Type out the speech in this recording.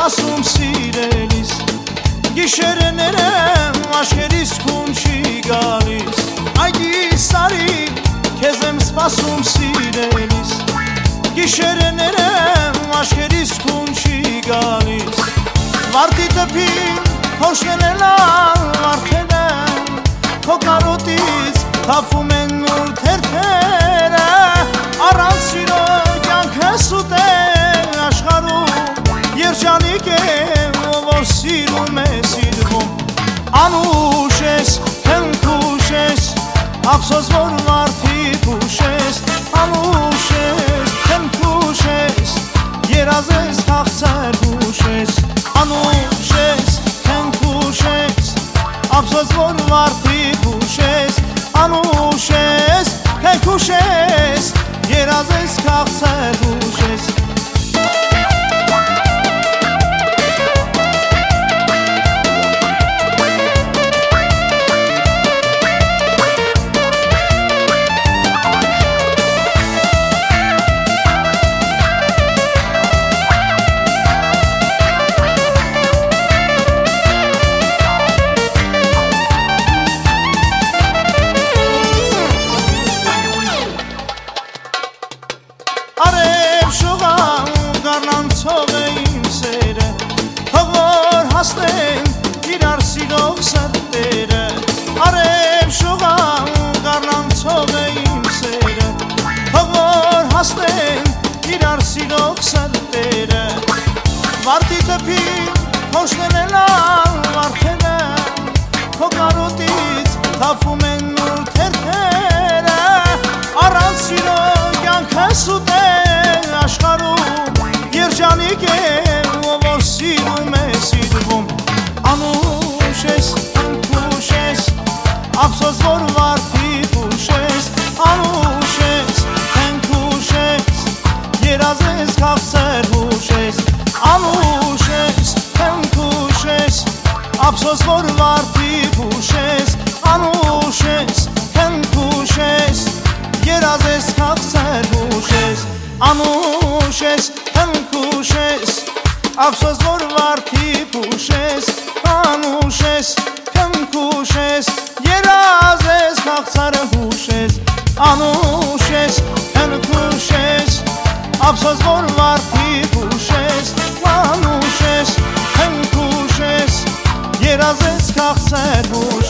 սպասում սիրելիս Գիշերները աշխերիս քուն չի գալիս Այգի սարի քեզ եմ սպասում սիրելիս Գիշերները աշխերիս քուն չի գալիս Վարդի դպին փոշներն արդեն Քո կարոտից թափում են նոր թերթերը Առանց սիրո կյանքս ուտե աշխարհում Երջանիկ է ով որ սիրում է սիրվում Անուշ ես, հնքուշ ես, ափսոս որ մարդիկ ուշ ես Անուշ ես, հնքուշ ես, երազ ես քաղցր հուշ ես Անուշ ես, հնքուշ ես, ափսոս որ մարդիկ ուշ ես Անուշ ես, հնքուշ ես, երազ ես քաղցր հուշ ես Արև շողան գարնանցող է իմ սերը Թող որ հասնեն իրար սիրող սրտերը Արև շողան գարնանցող է իմ սերը Թող որ հասնեն իրար սիրող սրտերը Վարդի դպին փոշներն արդեն Քո կարոտից թափում են նոր թերթերը Առանց սիրո կյանքս ուտե աշխարհում Երջանիկ է ով որ սիրում է սիրվում Անուշ ես, հնքուշ ես, ափսոս որ վարդիկ ուշ ես Անուշ ես, հնքուշ ես, երազ ես քաղցր հուշ ես Անուշ ես, հնքուշ ես, ափսոս որ վարդիկ ուշ ես Անուշ ես, հնքուշ ես, երազ ես քաղցր հուշ ես Անուշ ես, հնքուշ ես, ափսոս որ վարդիկ ուշ ես Անուշ ես, հնքուշ ես, երազ ես քաղցր հուշ ես Անուշ ես, հնքուշ ես, ափսոս որ վարդիկ ուշ ես Անուշ ես, հնքուշ ես, երազ ես քաղցր հուշ